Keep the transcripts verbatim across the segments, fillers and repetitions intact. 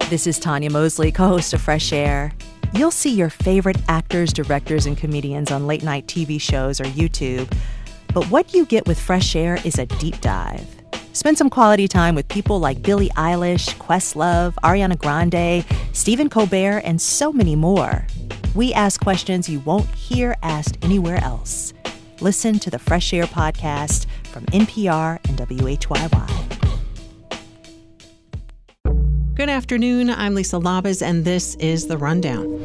This is Tanya Mosley, co-host of Fresh Air. You'll see your favorite actors, directors, and comedians on late-night T V shows or YouTube. But what you get with Fresh Air is a deep dive. Spend some quality time with people like Billie Eilish, Questlove, Ariana Grande, Stephen Colbert, and so many more. We ask questions you won't hear asked anywhere else. Listen to the Fresh Air podcast from N P R and W H Y Y. Good afternoon. I'm Lisa Labuz, and this is The Rundown.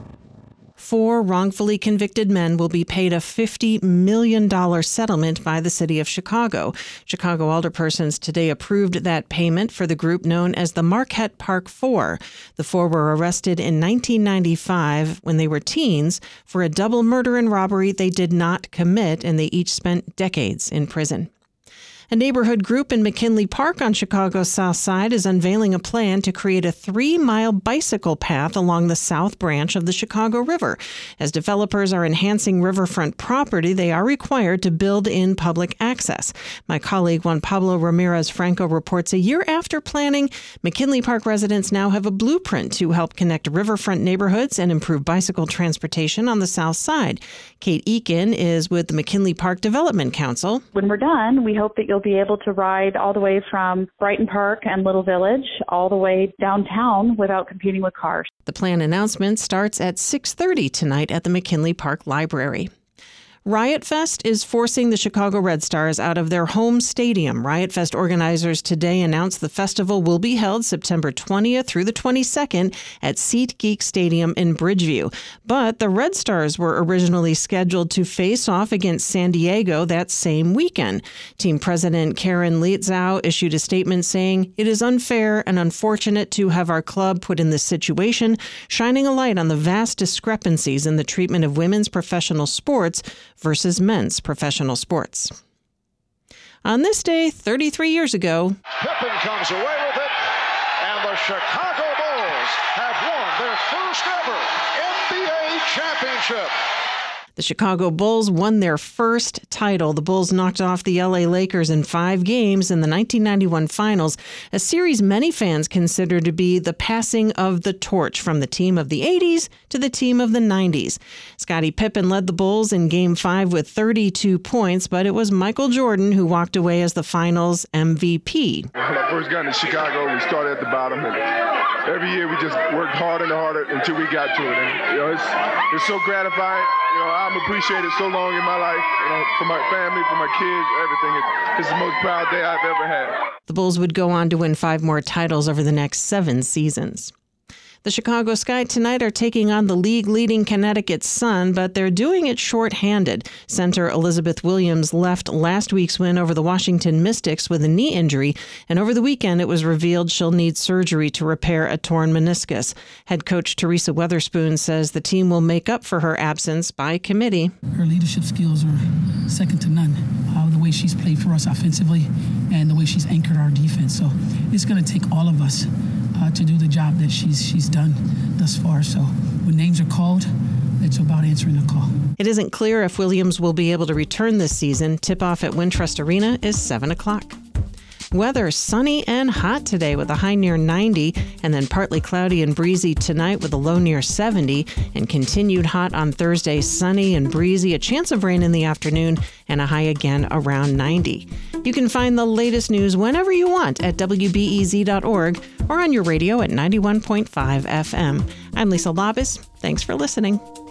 Four wrongfully convicted men will be paid a fifty million dollars settlement by the city of Chicago. Chicago alderpersons today approved that payment for the group known as the Marquette Park Four. The four were arrested in nineteen ninety-five when they were teens for a double murder and robbery they did not commit, and they each spent decades in prison. A neighborhood group in McKinley Park on Chicago's South Side is unveiling a plan to create a three-mile bicycle path along the south branch of the Chicago River. As developers are enhancing riverfront property, they are required to build in public access. My colleague Juan Pablo Ramirez-Franco reports a year after planning, McKinley Park residents now have a blueprint to help connect riverfront neighborhoods and improve bicycle transportation on the south side. Kate Eakin is with the McKinley Park Development Council. When we're done, we hope that you'll be able to ride all the way from Brighton Park and Little Village all the way downtown without competing with cars. The plan announcement starts at six thirty tonight at the McKinley Park Library. Riot Fest is forcing the Chicago Red Stars out of their home stadium. Riot Fest organizers today announced the festival will be held September twentieth through the twenty-second at SeatGeek Stadium in Bridgeview. But the Red Stars were originally scheduled to face off against San Diego that same weekend. Team president Karen Lietzau issued a statement saying, "It is unfair and unfortunate to have our club put in this situation, shining a light on the vast discrepancies in the treatment of women's professional sports versus men's professional sports." On this day, thirty-three years ago, Pippen comes away with it, and the Chicago Bulls have won their first ever N B A championship. The Chicago Bulls won their first title. The Bulls knocked off the L A Lakers in five games in the nineteen ninety-one finals, a series many fans consider to be the passing of the torch from the team of the eighties to the team of the nineties. Scottie Pippen led the Bulls in Game five with thirty-two points, but it was Michael Jordan who walked away as the finals M V P. When I first got to Chicago, we started at the bottom, and every year we just worked harder and harder until we got to it. And, you know, it's, it's so gratifying. You know, I'm appreciated so long in my life, you know, for my family, for my kids, everything. It's the most proud day I've ever had. The Bulls would go on to win five more titles over the next seven seasons. The Chicago Sky tonight are taking on the league-leading Connecticut Sun, but they're doing it short-handed. Center Elizabeth Williams left last week's win over the Washington Mystics with a knee injury, and over the weekend it was revealed she'll need surgery to repair a torn meniscus. Head coach Teresa Weatherspoon says the team will make up for her absence by committee. Her leadership skills are second to none. Uh, the way she's played for us offensively and the way she's anchored our defense. So it's going to take all of us uh, to do the job that she's she's done thus far. So when names are called, it's about answering the call. It isn't clear if Williams will be able to return this season. Tip-off at Wintrust Arena is seven o'clock. Weather sunny and hot today with a high near ninety, and then partly cloudy and breezy tonight with a low near seventy, and continued hot on Thursday, sunny and breezy, a chance of rain in the afternoon, and a high again around ninety. You can find the latest news whenever you want at W B E Z dot org or on your radio at ninety-one point five F M. I'm Lisa Labuz. Thanks for listening.